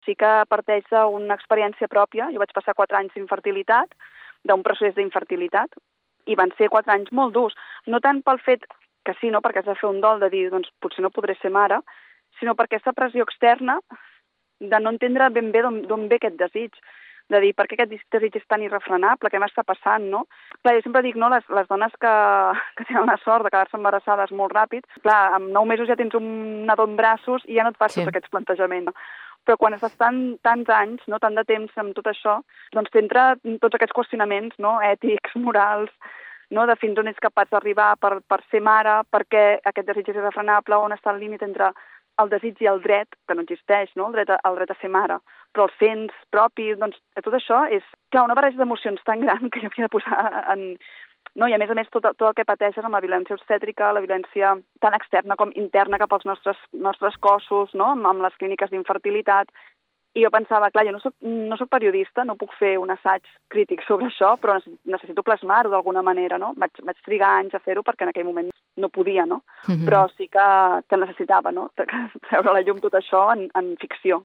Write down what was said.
Sí que parteix d'una experiència pròpia. Jo vaig passar 4 anys d'infertilitat, d'un procés d'infertilitat, i van ser 4 anys molt durs. No tant pel fet que sí, no, perquè has de fer un dol de dir, doncs potser no podré ser mare, sinó per aquesta pressió externa de no entendre ben bé d'on ve aquest desig, de dir per què aquest desig és tan irrefrenable, què m'està passant, no? Clar, jo sempre dic, no, les dones que tenen la sort de quedar-se embarassades molt ràpid, clar, amb 9 mesos ja tens un nadó en braços i ja no et fas tots aquests plantejaments. Però quan estàs tants anys, no, tant de temps amb tot això, doncs t'entra tots aquests qüestionaments, no, ètics, morals, no, de fins on ets capaç d'arribar per ser mare, per què aquest desig és irrefrenable, on està el límit entre el desig i el dret, que no existeix, no? El dret a ser mare, però el sens propi, doncs tot això és, clar, una barreja d'emocions tan gran que jo havia de posar en... No? I a més, tot el que pateixes amb la violència obstètrica, la violència tant externa com interna cap als nostres cossos, no? Amb les clíniques d'infertilitat. I jo pensava, clar, jo no soc periodista, no puc fer un assaig crític sobre això, però necessito plasmar-ho d'alguna manera, no? Vaig trigar anys a fer-ho perquè en aquell moment no podia, no? Però sí que necessitava, no? Treure a la llum tot això en ficció.